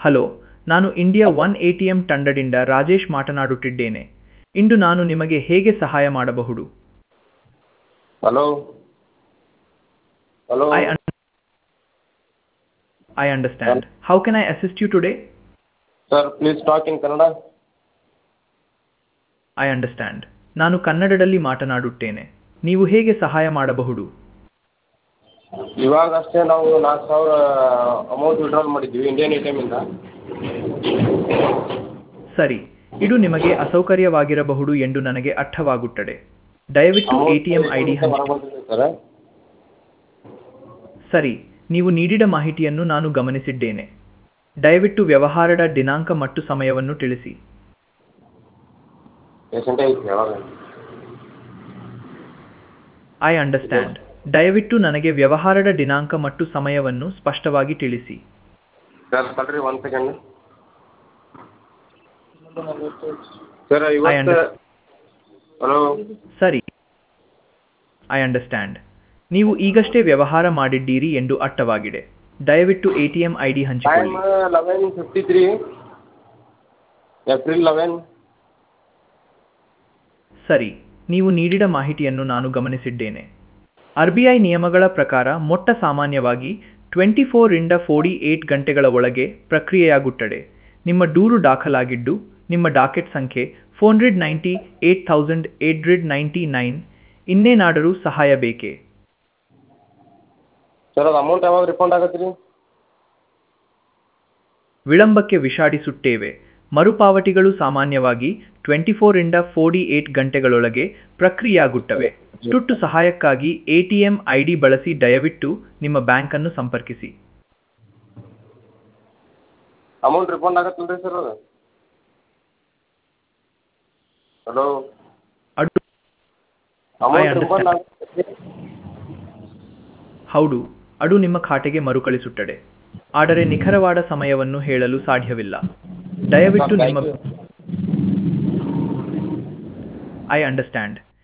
Hello, ನಾನು India one ATM ತಂಡದಿಂದ ರಾಜೇಶ್ ಮಾತನಾಡುತ್ತಿದ್ದೇನೆ. ಇಂದು ನಾನು ನಿಮಗೆ ಹೇಗೆ ಸಹಾಯ ಮಾಡಬಹುದು? Hello hello I I understand. How can I assist you today? Sir please talk in Kannada. I understand. ನಾನು ಕನ್ನಡದಲ್ಲಿ ಮಾತನಾಡುತ್ತೇನೆ. ನೀವು ಹೇಗೆ ಸಹಾಯ ಮಾಡಬಹುದು? ಇವಾಗ ಅಷ್ಟೇ ನಾವು 4,000 ಅಮೌಂಟ್ ವಿಡ್ರಾಲ್ ಮಾಡಿದ್ವಿ ಇಂಡಿಯನ್ ಎ ಟಿ ಎಮ್ಮಿಂದ. ಸರಿ, ಇದು ನಿಮಗೆ ಅಸೌಕರ್ಯವಾಗಿರಬಹುದು ಎಂದು ನನಗೆ ಅರ್ಥವಾಗುತ್ತದೆ. ದಯವಿಟ್ಟು ಎಟಿಎಂ ಐಡಿ ಹಂಚಿ. ಸರ್ ಸರಿ, ನೀವು ನೀಡಿದ ಮಾಹಿತಿಯನ್ನು ನಾನು ಗಮನಿಸಿದ್ದೇನೆ. ದಯವಿಟ್ಟು ವ್ಯವಹಾರದ ದಿನಾಂಕ ಮತ್ತು ಸಮಯವನ್ನು ತಿಳಿಸಿ. ಪೇಷಂಟೇ ಐತಿ ಯಾವಾಗ? I understand. ದಯವಿಟ್ಟು ನನಗೆ ವ್ಯವಹಾರದ ದಿನಾಂಕ ಮತ್ತು ಸಮಯವನ್ನು ಸ್ಪಷ್ಟವಾಗಿ ತಿಳಿಸಿ. ಸರ್ ತಡ್ರಿ 1 ಸೆಕೆಂಡ್. ಸರ್ I ಇವತ್ತು ಹಲೋ ಸರಿ, ಐ ಅಂಡರ್ಸ್ಟ್ಯಾಂಡ್. ನೀವು ಈಗಷ್ಟೇ ವ್ಯವಹಾರ ಮಾಡಿದ್ದೀರಿ ಎಂದು ಅರ್ಥವಾಗಿದೆ. ದಯವಿಟ್ಟು ಎಟಿಎಂ ಐಡಿ ಟೈಮ್ ಹಂಚಿಕೊಳ್ಳಿ. 11:53 ಏಪ್ರಿಲ್ 11. ಸರಿ, ನೀವು ನೀಡಿದ ಮಾಹಿತಿಯನ್ನು ನಾನು ಗಮನಿಸಿದ್ದೇನೆ. RBI ನಿಯಮಗಳ ಪ್ರಕಾರ ಮೊಟ್ಟ ಸಾಮಾನ್ಯವಾಗಿ 24 ರಿಂದ 48 ಗಂಟೆಗಳ ಒಳಗೆ ಪ್ರಕ್ರಿಯೆಯಾಗುತ್ತದೆ. ನಿಮ್ಮ ದೂರು ದಾಖಲಾಗಿದ್ದು, ನಿಮ್ಮ ಡಾಕೆಟ್ ಸಂಖ್ಯೆ 498,899. ಇನ್ನೇನಾದರೂ ಸಹಾಯ ಬೇಕೇ? ಸರ್ ಅದು ಅಮೌಂಟ್ ಯಾವಾಗ ರಿಫಂಡ್ ಆಗತ್ತೆ ರೀ? ವಿಳಂಬಕ್ಕೆ ವಿಷಾದಿಸುತ್ತೇವೆ. ಮರುಪಾವತಿಗಳು ಸಾಮಾನ್ಯವಾಗಿ 24 ರಿಂದ 48 ಗಂಟೆಗಳೊಳಗೆ ಪ್ರಕ್ರಿಯೆಯಾಗುತ್ತವೆ. ತುರ್ತು ಸಹಾಯಕ್ಕಾಗಿ ಎಟಿಎಂ ಐಡಿ ಬಳಸಿ ದಯವಿಟ್ಟು ನಿಮ್ಮ ಬ್ಯಾಂಕ್ ಅನ್ನು ಸಂಪರ್ಕಿಸಿ. ಅಮೌಂಟ್ ರಿಫಂಡ್ ಆಗತ್ತಲ್ರಿ ಸರ್ ಅದು? ಹಲೋ ಅದು ಅಮೌಂಟ್ ರಿಫಂಡ್ ಆಗತ್ತೆ? ಹೌದು, ಅದು ನಿಮ್ಮ ಖಾತೆಗೆ ಮರುಕಳಿಸುತ್ತದೆ. ಆದರೆ ನಿಖರವಾದ ಸಮಯವನ್ನು ಹೇಳಲು ಸಾಧ್ಯವಿಲ್ಲ. ದಯವಿಟ್ಟು ನಿಮ್ಮ ಐ ಅಂಡರ್ಸ್ಟ್ಯಾಂಡ್.